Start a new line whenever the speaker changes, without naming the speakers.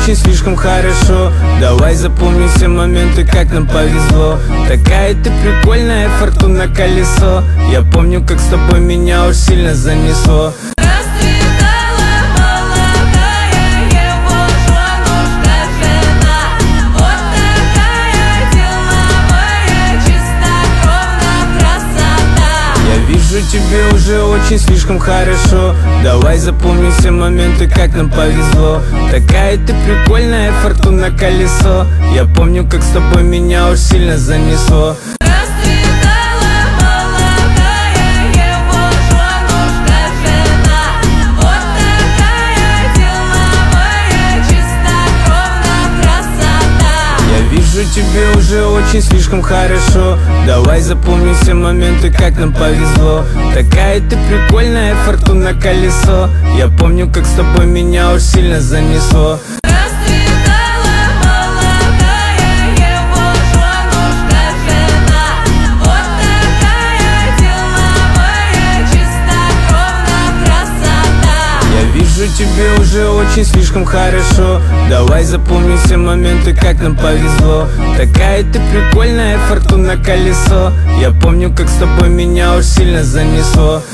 очень слишком хорошо. Давай запомним все моменты, как нам повезло. Такая ты прикольная, фортуна колесо. Я помню, как с тобой меня уж сильно занесло. Вижу, тебе уже очень слишком хорошо. Давай запомним все моменты, как нам повезло. Такая ты прикольная, фортуна колесо. Я помню, как с тобой меня уж сильно занесло. Вижу, тебе уже очень слишком хорошо. Давай запомним все моменты, как нам повезло. Такая ты прикольная, фортуна колесо. Я помню, как с тобой меня уж сильно занесло. Вижу, тебе уже очень слишком хорошо. Давай запомним все моменты, как нам повезло. Такая ты прикольная, фортуна колесо. Я помню, как с тобой меня уж сильно занесло.